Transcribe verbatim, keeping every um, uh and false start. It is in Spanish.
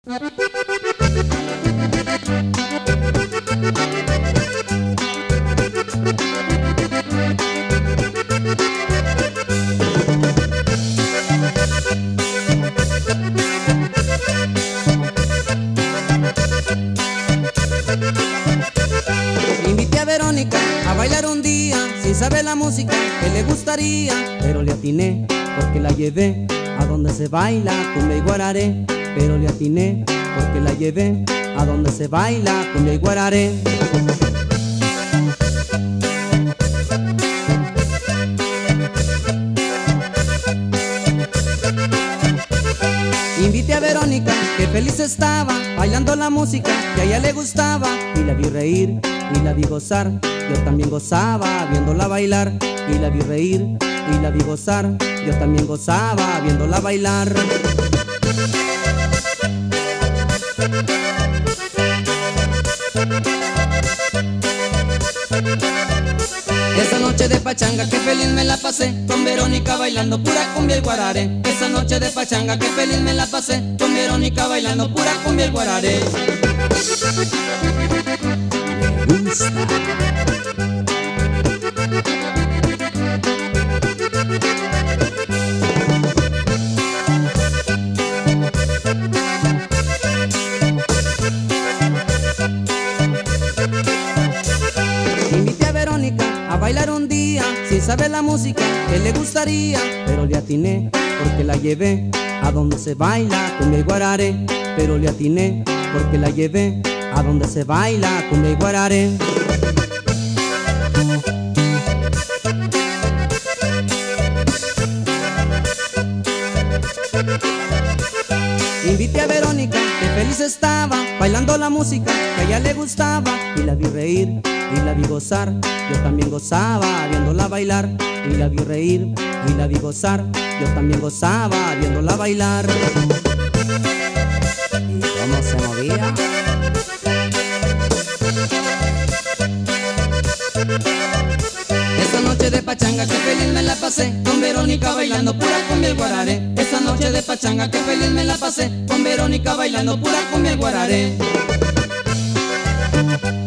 Invité a Verónica a bailar un día sin saber la música que le gustaría, pero le atiné porque la llevé a donde se baila cumbia y guararé. Pero le atiné porque la llevé a donde se baila cumbia y guararé. Invité a Verónica, que feliz estaba, bailando la música que a ella le gustaba. Y la vi reír, y la vi gozar, yo también gozaba viéndola bailar. Y la vi reír, y la vi gozar, yo también gozaba viéndola bailar. Esa noche de pachanga que feliz me la pasé, con Verónica bailando pura cumbia y guararé. Esa noche de pachanga que feliz me la pasé, con Verónica bailando pura cumbia y guararé. Me gusta. Invité a Verónica a bailar un día sin saber la música que le gustaría, pero le atiné porque la llevé a donde se baila cumbia y guararé. Pero le atiné porque la llevé a donde se baila cumbia y guararé. Invité a Verónica, que feliz estaba, bailando la música que a ella le gustaba. Y la vi reír, y la vi gozar, yo también gozaba viéndola bailar. Y la vi reír, y la vi gozar, yo también gozaba viéndola bailar. ¿Y cómo se movía? Esa noche de pachanga que feliz me la pasé, con Verónica bailando pura cumbia y guararé. Esa noche de pachanga que feliz me la pasé, con Verónica bailando pura cumbia y guararé.